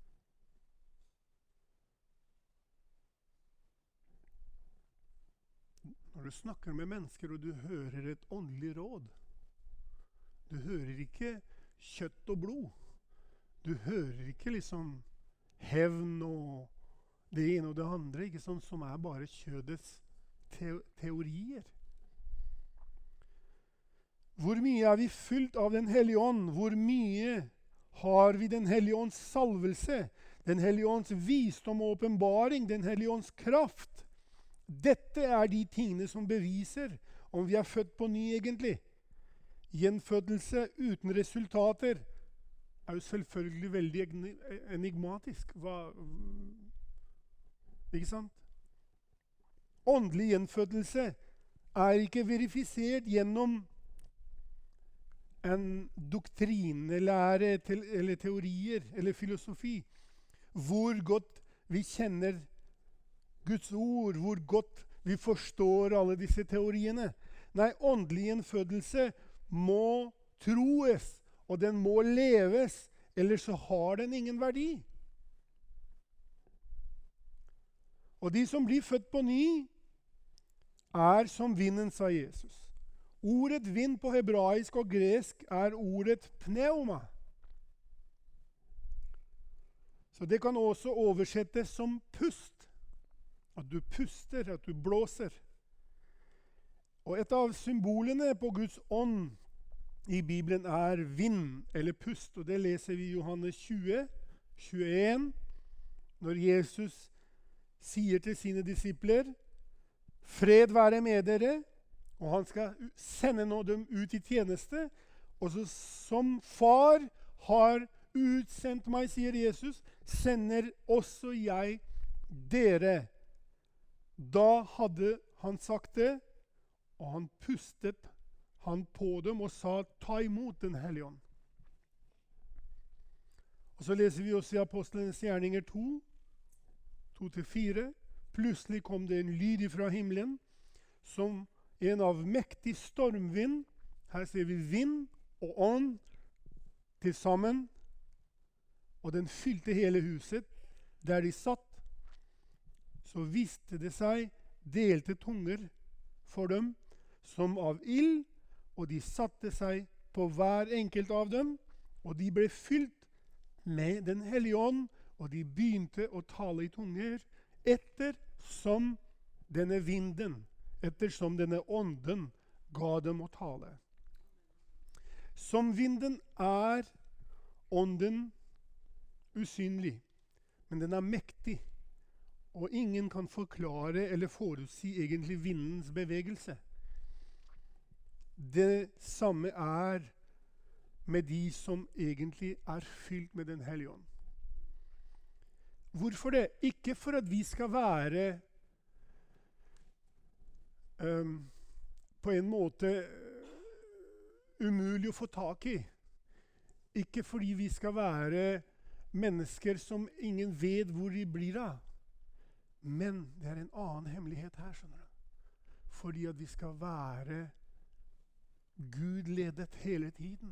Når du snakker med mennesker og du hører et åndelig råd, du hører ikke kjøtt og blod. Du hører ikke liksom hevn og det ene og det andre, ikke sånn som er bare kjødets teorier. Hvor mye er vi fylt av Den hellige ånd? Hvor mye har vi Den hellige ånds salvelse? Den hellige ånds visdom og åpenbaring? Den hellige ånds kraft? Dette er de tingene som beviser om vi er født på ny egentlig. Gjenfødelse uten resultater er jo selvfølgelig veldig enigmatisk. Ikke sant? Åndelig gjenfødelse er ikke verifisert gjennom en doktrinlære eller teorier eller filosofi. Hvor godt vi kjenner Guds ord, hvor godt vi forstår alle disse teoriene. Nei, åndelig gjenfødelse må troes, og den må leves, ellers så har den ingen verdi. Og de som blir født på ny, er som vinden, sa Jesus. Ordet vind på hebraisk og gresk er ordet pneuma. Så det kan også oversettes som pust. At du puster, at du blåser. Og et av symbolene på Guds ånd i Bibelen er vind eller pust. Og det leser vi i Johannes 20, 21, når Jesus sier til sine disipler, fred være med dere, og han skal sende nå dem ut i tjeneste. Og så som far har utsendt meg, sier Jesus, sender også jeg dere. Da hadde han sagt det, og han pustet han på dem og sa, ta imot den Hellige Ånd. Og så leser vi også i Apostlenes gjerninger 2, 2-4. Plutselig kom det en lyd fra himmelen, som en av mektig stormvind. Her ser vi vind og ånd til sammen, og den fylte hele huset. Der de satt, så viste det seg delte tunger for dem, som av ild, og de satte seg på hver enkelt av dem, og de ble fylt med den Hellige Ånd, og de begynte å tale i tunger, ettersom denne vinden, ettersom denne ånden ga dem å tale. Som vinden er ånden usynlig, men den er mektig, og ingen kan forklare eller forutsi egentlig vindens bevegelse. Det samme er med de som egentlig er fylt med den Hellige Ånd. Hvorfor det? Ikke for at vi skal være på en måte umulig å få tak i. Ikke fordi vi skal være mennesker som ingen vet hvor de blir av. Men det er en annen hemmelighet her, skjønner du. Fordi at vi skal være Gud ledet hele tiden.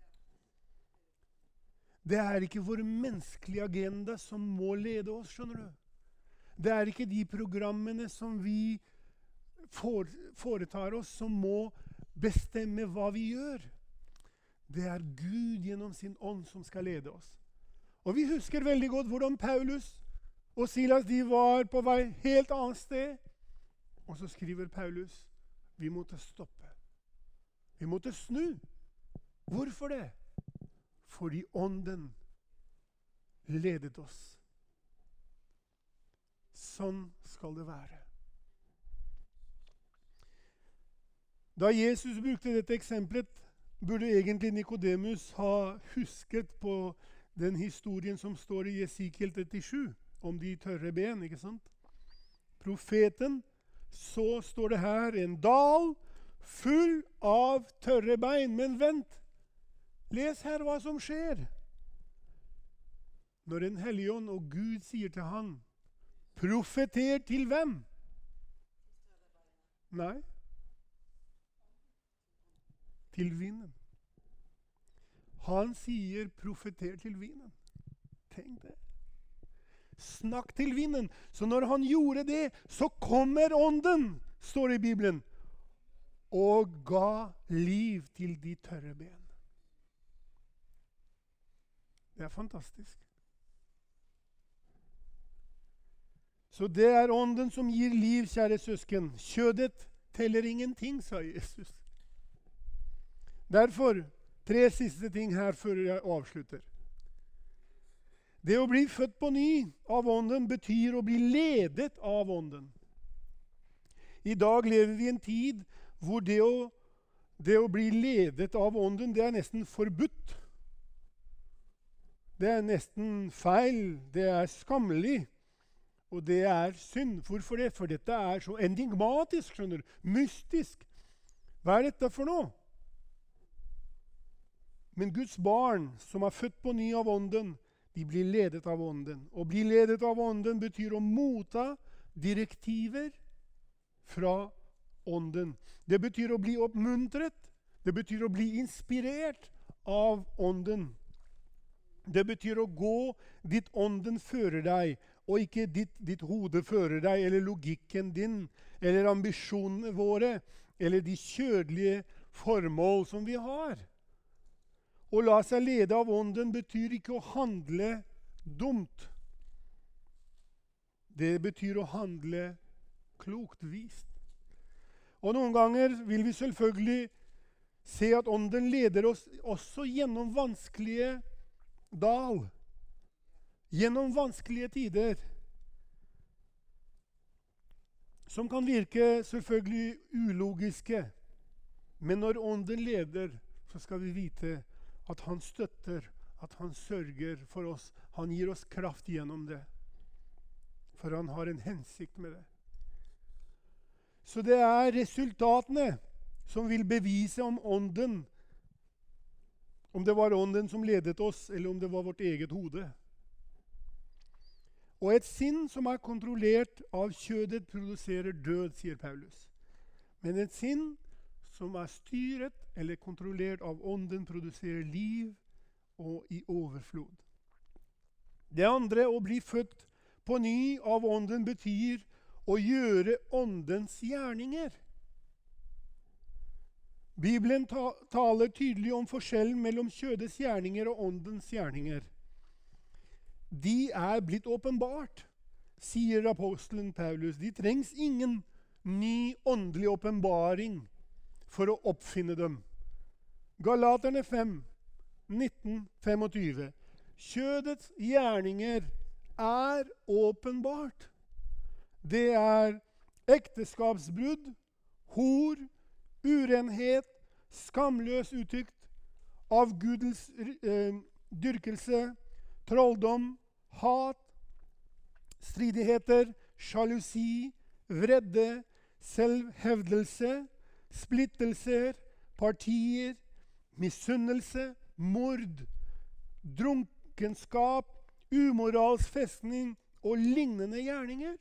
Det er ikke vår menneskelige agenda som må lede oss, skjønner du. Det er ikke de programmene som vi foretar oss som må bestemme hva vi gjør. Det er Gud gjennom sin ånd som skal lede oss. Og vi husker veldig godt hvordan Paulus og Silas de var på vei helt annet sted. Og så skriver Paulus, vi måtte stoppe. Vi måtte snu. Hvorfor det? Fordi ånden ledet oss. Sånn skal det være. Da Jesus brukte dette eksempelet, burde egentlig Nikodemus ha husket på den historien som står i Jesekiel 37, om de tørre ben, ikke sant? Profeten, så står det her, en dal full av tørre bein. Men vent, les her hva som skjer. Når en Hellige Ånd og Gud sier til han, profeter til hvem? Nei. Til vinden. Han sier profeter til vinden. Tenk det. Snakk til vinden. Så når han gjorde det, så kommer ånden, står det i Bibelen, og ga liv til de tørre ben. Det er fantastisk. Så det er ånden som gir liv, kjære søsken. Kjødet teller ingenting, sa Jesus. Derfor 3 siste ting her før jeg avslutter. Det å bli født på ny av ånden betyr å bli ledet av ånden. I dag lever vi i en tid hvor det å bli ledet av ånden, det er nesten forbudt. Det er nesten feil, det er skammelig, og det er synd. Hvorfor det? For dette er så enigmatisk, skjønner du, mystisk. Hva er dette for noe? Men Guds barn, som er født på ny av ånden, de blir ledet av ånden. Å bli ledet av ånden betyr å motta direktiver fra ånden. Det betyr å bli oppmuntret. Det betyr å bli inspirert av ånden. Det betyr å gå dit ånden fører deg, og ikke ditt hode fører deg, eller logikken din, eller ambisjonene våre, eller de kjødelige formål som vi har. Å la seg lede av ånden betyr ikke å handle dumt. Det betyr å handle klokt, vist. Og noen ganger vil vi selvfølgelig se at ånden leder oss også gjennom vanskelige dal. Gjennom vanskelige tider. Som kan virke selvfølgelig ulogiske. Men når ånden leder, så skal vi vite at han støtter, at han sørger for oss. Han gir oss kraft gjennom det. For han har en hensikt med det. Så det er resultatene som vil bevise om ånden, om det var ånden som ledet oss, eller om det var vårt eget hode. Og et sinn som er kontrollert av kjødet, produserer død, sier Paulus. Men et sinn som er styret eller kontrollert av ånden, produserer liv og i overflod. Det andre, å bli født på ny av ånden, betyr å gjøre åndens gjerninger. Bibelen taler tydelig om forskjellen mellom kjødets gjerninger og åndens gjerninger. De er blitt åpenbart, sier apostelen Paulus. De trengs ingen ny åndelig åpenbaring for å oppfinne dem. Galaterne 5, 19-25. Kjødets gjerninger er åpenbart. Det er ekteskapsbrudd, hor, urenhet, skamløs utykt, avgudels dyrkelse, trolldom, hat, stridigheter, sjalusi, vredde, selvhevdelse, splittelser, partier, misunnelse, mord, drunkenskap, umoralsk festning og lignende gjerninger.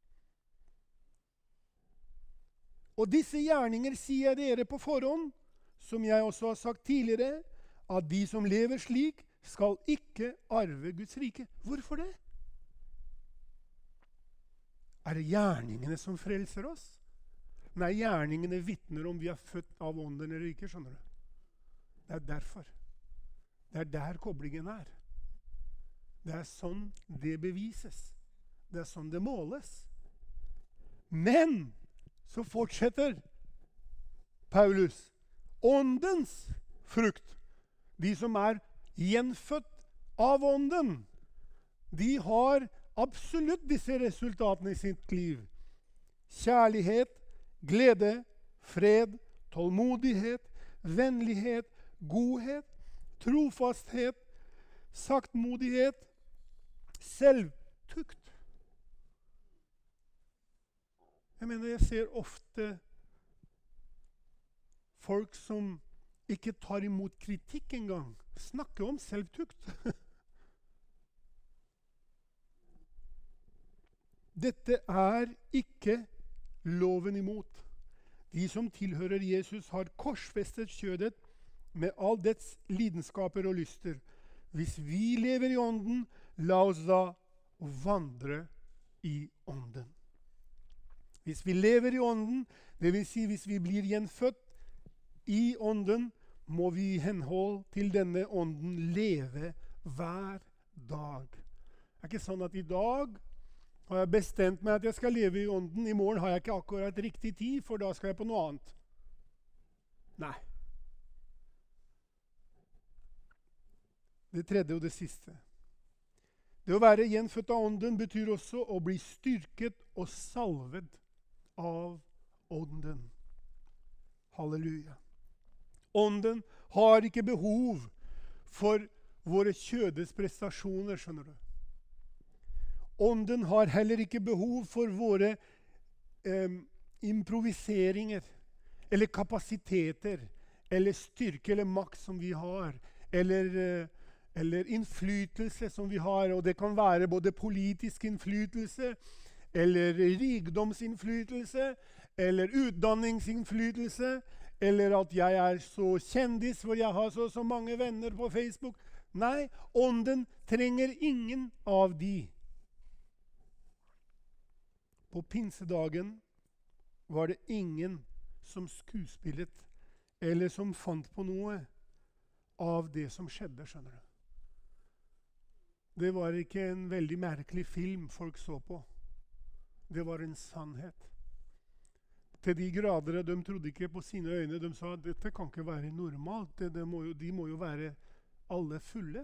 Og disse gjerninger sier jeg dere på forhånd, som jeg også har sagt tidligere, at de som lever slik, skal ikke arve Guds rike. Hvorfor det? Er det gjerningene som frelser oss? Nei, gjerningene vitner om vi er født av ånden eller ikke, skjønner du. Det er derfor. Det er der koblingen er. Det er sånn det bevises. Det er sånn det måles. Men så fortsetter Paulus. Åndens frukt, de som er gjenfødt av ånden, de har absolutt disse resultatene i sitt liv. Kjærlighet, glede, fred, tålmodighet, vennlighet, godhet, trofasthet, saktmodighet, selvtukt. Jeg ser ofte folk som ikke tar imot kritikk engang, snakker om selvtukt. Dette er ikke loven imot. De som tilhører Jesus har korsfestet kjødet med all dets lidenskaper og lyster. Hvis vi lever i ånden, la oss da vandre i ånden. Hvis vi lever i ånden, det vil si hvis vi blir gjenfødt i ånden, må vi i henhold til denne ånden leve hver dag. Det er ikke sånn at i dag har jeg bestemt meg at jeg skal leve i ånden. I morgen har jeg ikke akkurat riktig tid, for da skal jeg på noe annet. Nei. Det tredje og det siste. Det å være gjenfødt av ånden betyr også å bli styrket og salvet av ånden. Halleluja. Ånden har ikke behov for våre kjødes prestasjoner, skjønner du. Ånden har heller ikke behov for våre improviseringer, eller kapasiteter, eller styrke eller makt som vi har, eller innflytelse som vi har. Og det kan være både politisk innflytelse, eller rikdomsinnflytelse, eller utdanningsinnflytelse, eller at jeg er så kjendis, hvor jeg har så mange venner på Facebook. Nei, ånden trenger ingen av de. På pinsedagen var det ingen som skuespillet, eller som fant på noe av det som skjedde, skjønner du. Det var ikke en veldig merkelig film folk så på. Det var en sannhet. Til de grader de trodde ikke på sine øyne. De sa at dette kan ikke være normalt. De må jo være alle fulle.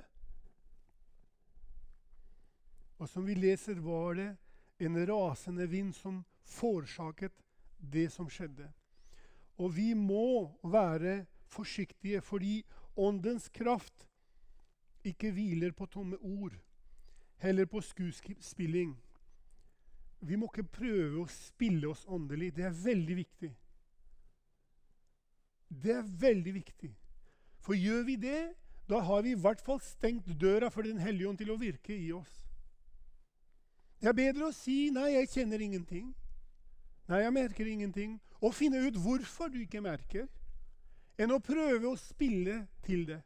Og som vi leser, var det en rasende vind som forårsaket det som skjedde. Og vi må være forsiktige, fordi åndens kraft ikke hviler på tomme ord, heller på skuespilling. Vi må ikke prøve å spille oss åndelig. Det er veldig viktig. Det er veldig viktig. For gjør vi det, da har vi i hvert fall stengt døra for Den hellige ånd til å virke i oss. Det er bedre å si 'nei, jeg kjenner ingenting'. 'Nei, jeg merker ingenting'. Og finne ut hvorfor du ikke merker, enn å prøve å spille til det.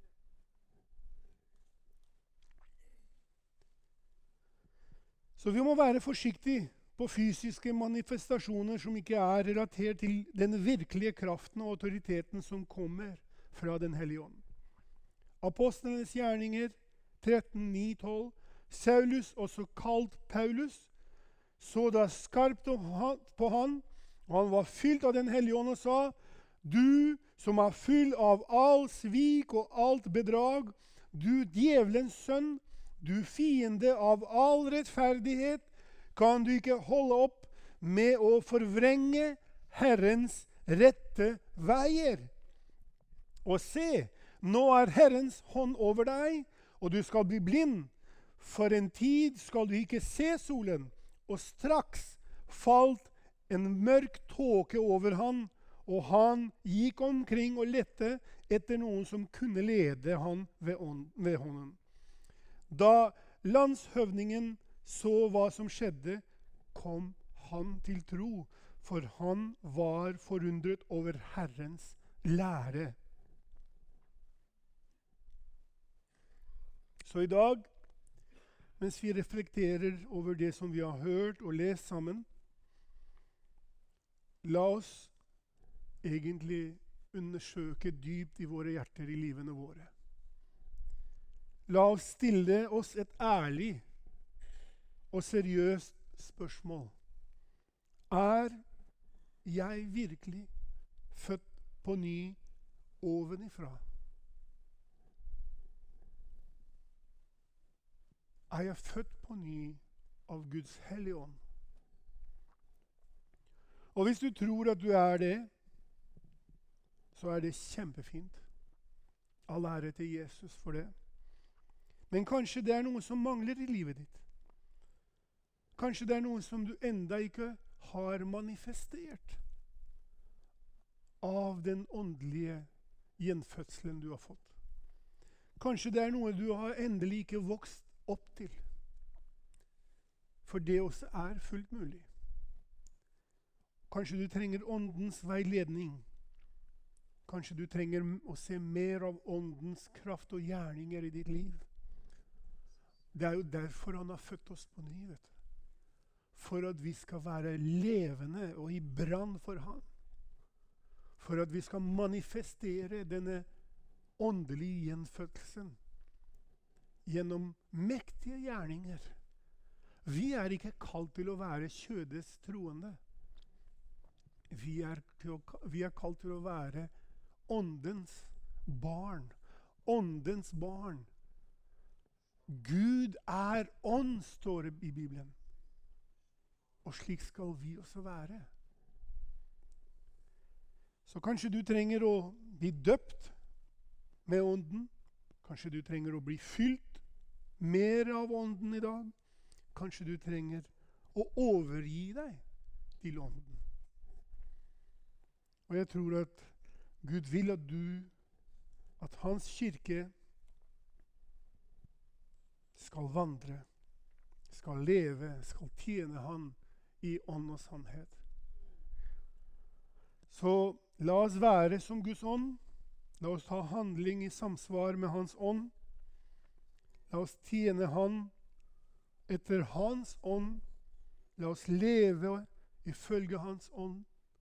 Så vi må være forsiktige på fysiske manifestasjoner som ikke er relatert til den virkelige kraften og autoriteten som kommer fra Den hellige ånd. Apostlenes gjerninger 13:9-12. Saulus, også kalt Paulus, så da skarpt på han, og han var fylt av Den hellige ånd og sa: «Du som er full av all svik og alt bedrag, du djevelens sønn, du fiende av all rettferdighet, kan du ikke holde opp med å forvrenge Herrens rette veier? Og se, nå er Herrens hånd over deg, og du skal bli blind. For en tid skal du ikke se solen.» Og straks falt en mørk tåke over han, og han gikk omkring og lette etter noen som kunne lede han ved hånden. Da landshøvdingen så hva som skjedde, kom han til tro, for han var forundret over Herrens lære. Så i dag, mens vi reflekterer over det som vi har hørt og lest sammen, la oss egentlig undersøke dypt i våre hjerter i livene våre. La oss stille oss et ærlig og seriøst spørsmål. Er jeg virkelig født på ny ovenifra? Er jeg født på ny av Guds hellige ånd? Og hvis du tror at du er det, så er det kjempefint. All ære til Jesus for det. Men kanskje det er noe som mangler i livet ditt. Kanskje det er noe som du enda ikke har manifestert av den åndelige gjenfødselen du har fått. Kanskje det er noe du har endelig ikke vokst opp til. For det også er fullt mulig. Kanskje du trenger åndens veiledning. Kanskje du trenger å se mer av åndens kraft og gjerninger i ditt liv. Det er jo derfor han har født oss på ny, vet du. For at vi skal være levende og i brann for han. For at vi skal manifestere denne åndelige gjenfødselsen gjennom mektige gjerninger. Vi er ikke kalt til å være kjødets troende. Vi er kalt til å være åndens barn. Åndens barn. Gud er ånd, står det i Bibelen. Og slik skal vi også være. Så kanskje du trenger å bli døpt med ånden. Kanskje du trenger å bli fylt mer av ånden i dag. Kanskje du trenger å overgi deg til ånden. Og jeg tror at Gud vil at hans kirke skal vandre, skal leve, skal tjene han i ånd og sannhet. Så la oss være som Guds ånd. La oss ta handling i samsvar med hans ånd. La oss tjene han etter hans ånd. La oss leve ifølge hans ånd.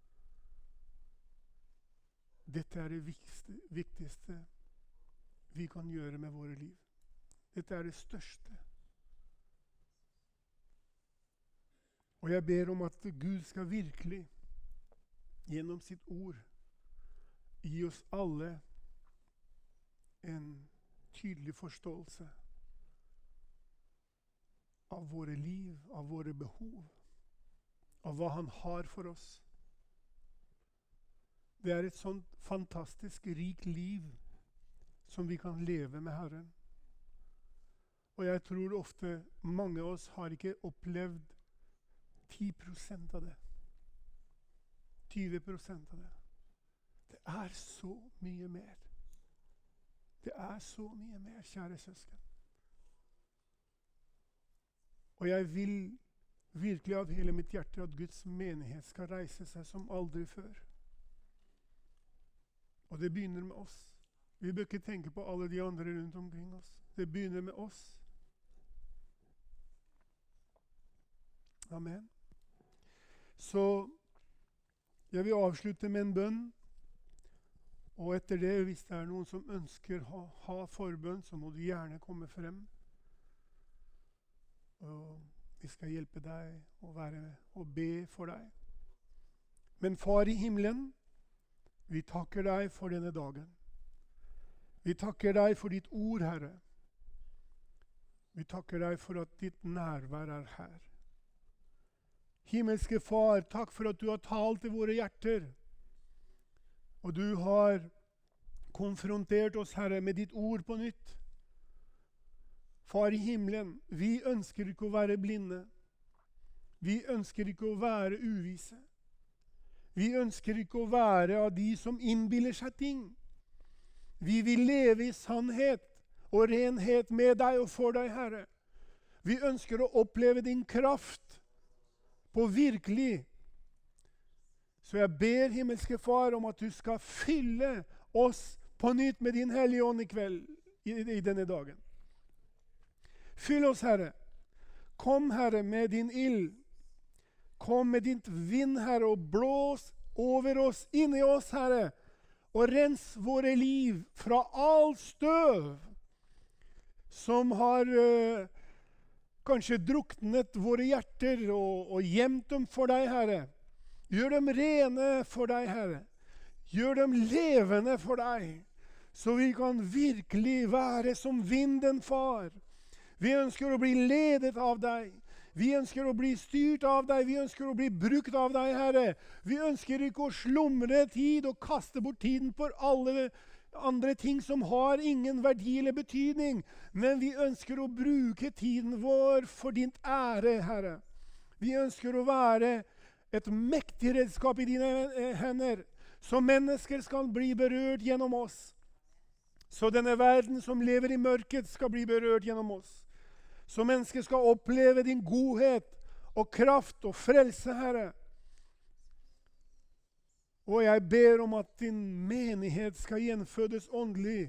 Dette er det viktigste vi kan gjøre med våre liv. Dette er det største. Og jeg ber om at Gud skal virkelig, gjennom sitt ord, gi oss alle en tydelig forståelse av våre liv, av våre behov, av hva han har for oss. Det er et sånt fantastisk rikt liv som vi kan leve med Herren. Og jeg tror ofte mange av oss har ikke opplevd 10% av det. 20% av det. Det er så mye mer. Det er så mye mer, kjære søsken. Og jeg vil virkelig av hele mitt hjerte at Guds menighet skal reise seg som aldri før. Og det begynner med oss. Vi bør ikke tenke på alle de andre rundt omkring oss. Det begynner med oss. Amen. Så jeg vil avslutte med en bønn. Og etter det, hvis det er noen som ønsker å ha forbønn, så må du gjerne komme frem. Og vi skal hjelpe deg og be for deg. Men Far i himmelen, vi takker deg for denne dagen. Vi takker deg for ditt ord, Herre. Vi takker deg for at ditt nærvær er her. Himmelske Far, takk for at du har talt til våre hjerter. Og du har konfrontert oss, Herre, med ditt ord på nytt. Far i himmelen, vi ønsker ikke å være blinde. Vi ønsker ikke å være uvise. Vi ønsker ikke å være av de som innbiller seg ting. Vi vil leve i sannhet og renhet med deg og for deg, Herre. Vi ønsker å oppleve din kraft på virkelig. Så jeg ber, himmelske Far, om at du skal fylle oss på nytt med din Hellige Ånd i kveld, i denne dagen. Fyll oss, Herre. Kom, Herre, med din ild. Kom med ditt vind, Herre, og blås over oss, inni oss, Herre, og rens våre liv fra all støv som har kanskje druknet våre hjerter og gjemt dem for deg, Herre. Gjør dem rene for deg, Herre. Gjør dem levende for deg, så vi kan virkelig være som vinden, Far. Vi ønsker å bli ledet av deg. Vi ønsker å bli styrt av deg. Vi ønsker å bli brukt av deg, Herre. Vi ønsker ikke å slumre tid og kaste bort tiden på alle andre ting som har ingen verdi eller betydning. Men vi ønsker å bruke tiden vår for din ære, Herre. Vi ønsker å være et mektig redskap i dine hender, så mennesker skal bli berørt gjennom oss. Så denne verden som lever i mørket skal bli berørt gjennom oss. Så mennesker skal oppleve din godhet og kraft og frelse, Herre. Og jeg ber om at din menighet skal gjenfødes åndelig.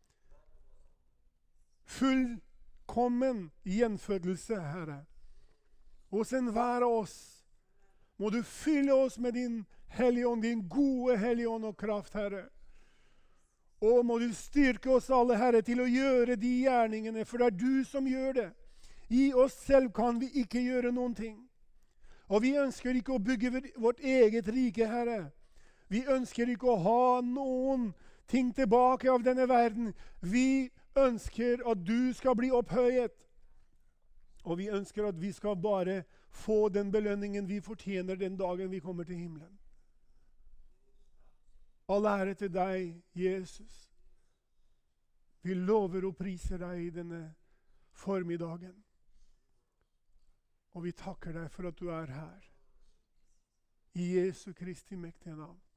Fullkommen gjenfødelse, Herre. Hos enhver av oss må du fylle oss med din Hellige Ånd, din gode Hellige Ånd og kraft, Herre. Og må du styrke oss alle, Herre, til å gjøre de gjerningene, for det er du som gjør det. I oss selv kan vi ikke gjøre noen ting. Og vi ønsker ikke å bygge vårt eget rike, Herre. Vi ønsker ikke å ha noen ting tilbake av denne verden. Vi ønsker at du skal bli opphøyet. Og vi ønsker at vi skal bare få den belønningen vi fortjener den dagen vi kommer til himmelen. All ære til deg, Jesus. Vi lover og priser deg i denne formiddagen. Og vi takker deg for at du er her. I Jesu Kristi mektige navn.